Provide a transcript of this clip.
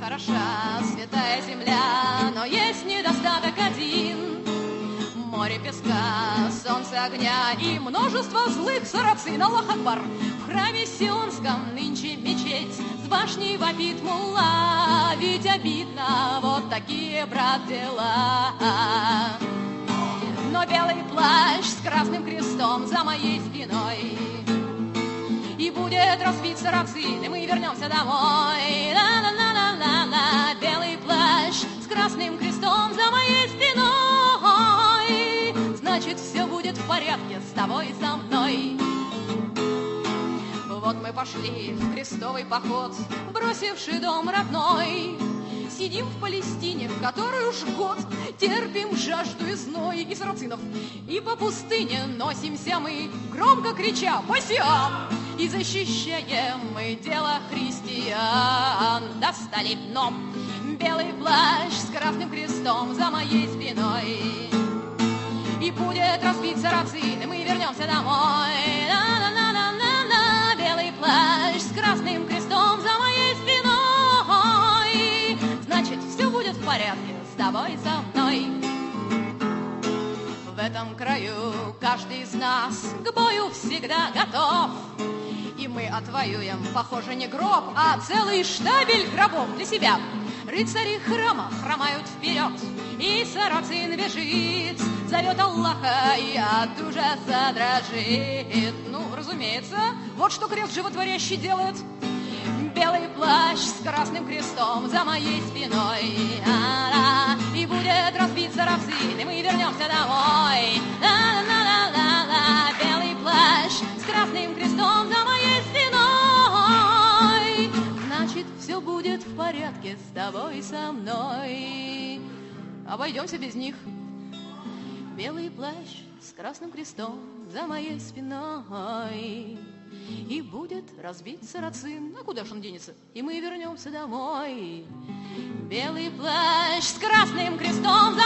хороша святая земля, но есть недостаток один. Море песка, солнце огня и множество злых сарацин. Аллах Акбар! В храме сионском нынче мечеть с башней вопит мулла. Ведь обидно, вот такие, брат, дела. Но белый плащ с красным крестом за моей спиной, и будет разбит сарацин, и мы вернемся домой. Ла-ла-ла-ла-ла-ла. Белый плащ с красным крестом за моей спиной, значит, все будет в порядке с тобой и со мной. Вот мы пошли в крестовый поход, бросивший дом родной. Сидим в Палестине, в которой уж год терпим жажду и зной и сарацинов. И по пустыне носимся мы, громко крича «Басиам!» И защищаем мы дело христиан. Достали дно, белый плащ с красным крестом за моей спиной, и будет разбит сарацин, и мы вернемся домой. На-на-на-на-на-на. Белый плащ с красным крестом за моей спиной, значит, все будет в порядке с тобой и со мной. В этом краю каждый из нас к бою всегда готов, и мы отвоюем, похоже, не гроб, а целый штабель гробов для себя. Рыцари храма хромают вперед, и сарацин бежит, зовет Аллаха и от ужаса дрожит. Ну, разумеется, вот что крест животворящий делает. Белый плащ с красным крестом за моей спиной, и будет разбит сарацин, и мы вернемся домой. Ла-ла-ла-ла-ла. Белый плащ с красным крестом за моей спиной, значит, все будет в порядке с тобой и со мной. Обойдемся без них. Белый плащ с красным крестом за моей спиной, и будет разбит сарацин. А куда ж он денется? И мы вернемся домой. Белый плащ с красным крестом за